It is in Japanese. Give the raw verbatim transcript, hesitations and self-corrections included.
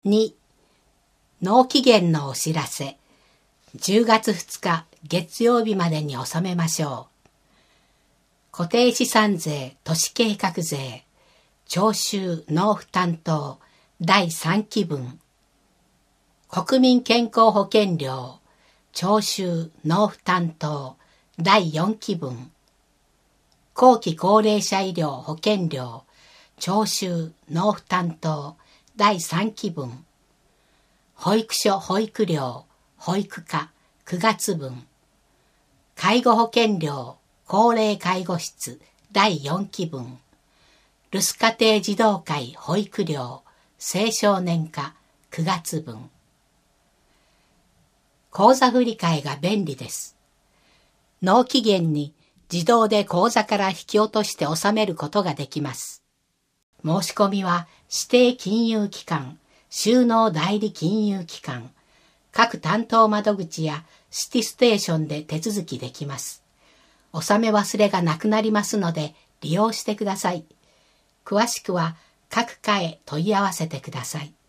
に、納期限のお知らせ。じゅうがつふつか月曜日までに納めましょう。固定資産税、都市計画税、徴収納付担当だいさんきぶん。国民健康保険料、徴収納付担当だいよんきぶん。後期高齢者医療保険料、徴収納付担当だいさんきぶん。保育所保育料、保育課くがつぶん。介護保険料、高齢介護室だいよんきぶん。留守家庭児童会保育料、青少年課くがつぶん。口座振替が便利です。納期限に自動で口座から引き落として納めることができます。申し込みは指定金融機関、収納代理金融機関、各担当窓口やシティステーションで手続きできます。納め忘れがなくなりますので利用してください。詳しくは各課へ問い合わせてください。